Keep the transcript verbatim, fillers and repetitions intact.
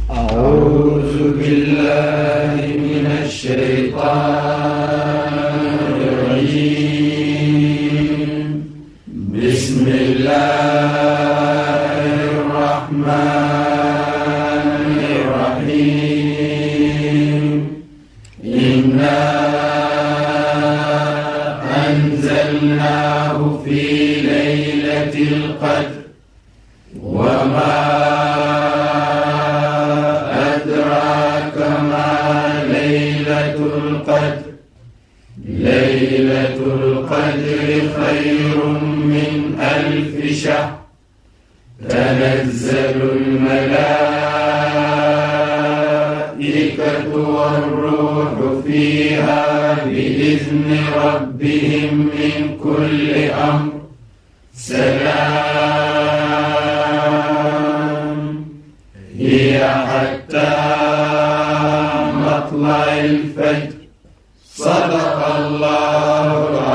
أعوذ بالله من الشيطان الرجيم. بسم الله الرحمن الرحيم. إنا أنزلناه في ليلة القدر وما أدراك ما ليلة القدر. ليلة القدر خير من ألف شهر. تنزل الملائكة والروح فيها بإذن ربهم من كل أمر. سلام هي حتى مطلع الفجر. صدق الله